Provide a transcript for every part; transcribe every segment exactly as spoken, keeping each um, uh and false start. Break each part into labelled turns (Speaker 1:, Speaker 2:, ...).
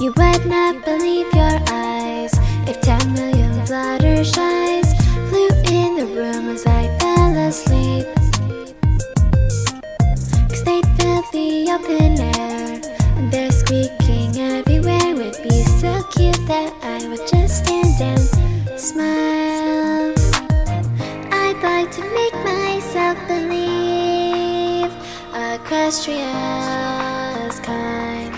Speaker 1: You would not believe your eyes if ten million fluttershies flew in the room as I fell asleep. Cause they'd fill the open air, and their squeaking everywhere would be so cute that I would just stand and smile. I'd like to make myself believe Equestria's kind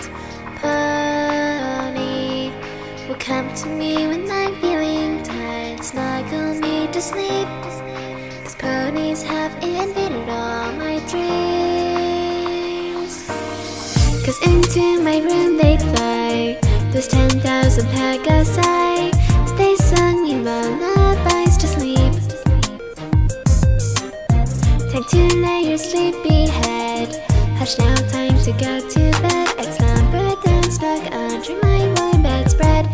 Speaker 1: pony will come to me when I'm feeling tired, snuggle me to sleep. Cause ponies have invaded all my dreams. Cause into my room they'd fly, those ten thousand Pegasi, as they sung me lullabies to sleep. Time to lay your sleepy head, hush now, time to go to bed. I'd slumber down snug under my warm bedspread.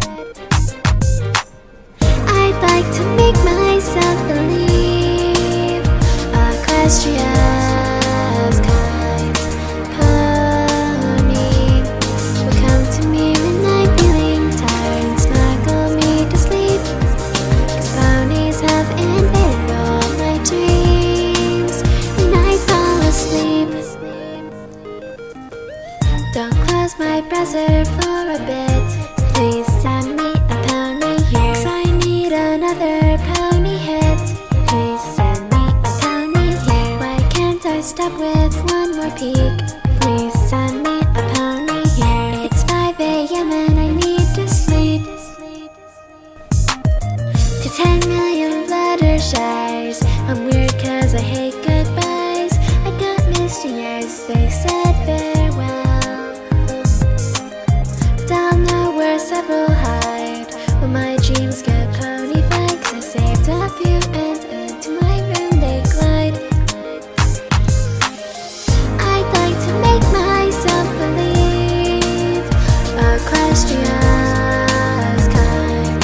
Speaker 1: I'd like to make myself believe Equestria's kind pony will come to me when I'm feeling tired and snuggle me to sleep. Cause ponies have invaded all my dreams and I fall asleep. Don't close my browser for a bit, please send me a pony here, cause I need another pony hit. Please send me a pony here, why can't I stop with one more peek? Please send me a pony here, it's five A M and I need to sleep. To ten million fluttershies, I'm weird cause I hate goodbyes. I got misty as they said farewell, but I'll know where several hide when my dreams get pony-fied. Cause I saved a few and into my room they glide. I'd like to make myself believe Equestria's kind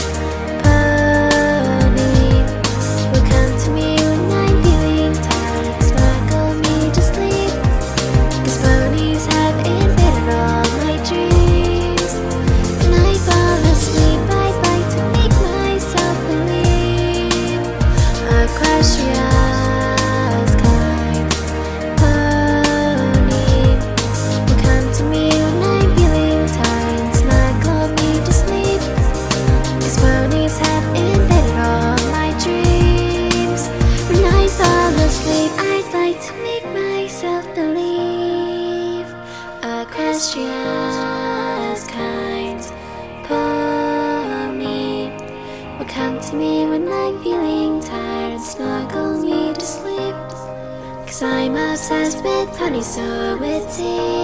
Speaker 1: pony will come to me when I'm feeling tired, snuggle me to sleep. Cause ponies have invaded all my dreams and I fall asleep. I'd like to make myself believe Equestria's kind pony will come to me when I'm feeling tired and snuggle me to sleep. Cause ponies have invaded all my dreams when I fall asleep. I'd like to make myself believe Equestria's kind pony will come to me when I'm feeling tired and snuggle me to sleep. Cause I'm obsessed with ponies, so it seems.